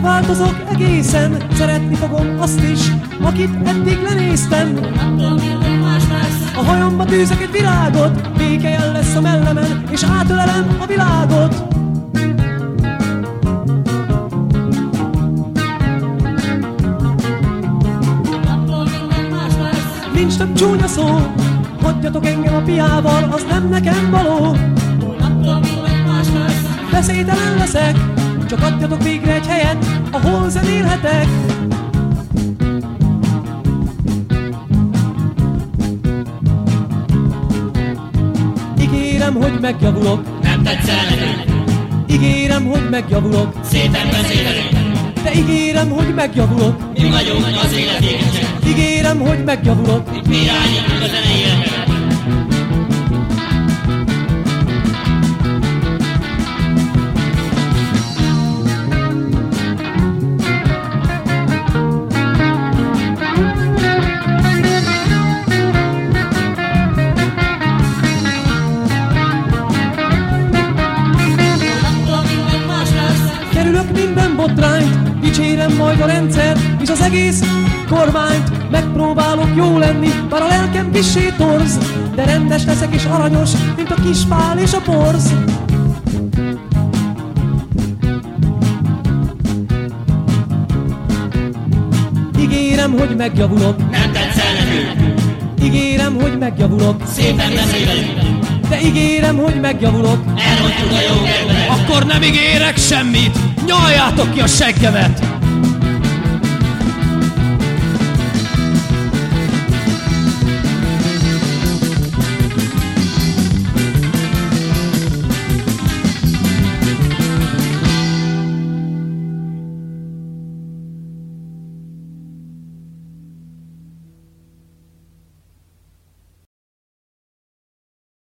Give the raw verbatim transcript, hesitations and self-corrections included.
Megváltozok egészen, szeretni fogom azt is, akit eddig lenéztem. A hajamba tűzök egy virágot, békejel lesz a mellemen, és átölelem a világot. Nincs több csúnya szó, hagyjatok engem a piával, az nem nekem való. Beszédtelen leszek, csak adjatok végre egy helyet, ahol zenélhetek. Ígérem, hogy megjavulok. Nem tetszel nekünk. Ígérem, hogy megjavulok. Szépen beszélünk. De ígérem, hogy megjavulok. Mi vagyunk az élet égetcsek. Ígérem, hogy megjavulok. Itt mi irányítjuk a zenei életet. Kerülök minden botrányt, dicsérem majd a rendszer és az egész kormányt. Megpróbálok jó lenni, bár a lelkem kissé torz, de rendes leszek és aranyos, mint a kis pál és a porz. Ígérem, hogy megjavulok. Nem tetszel nekünk. Ígérem, hogy megjavulok. Szépen beszélünk. De ígérem, hogy megjavulok. Elrontjuk a jó kedvet. Akkor nem ígérek semmit, nyaljátok ki a seggemet!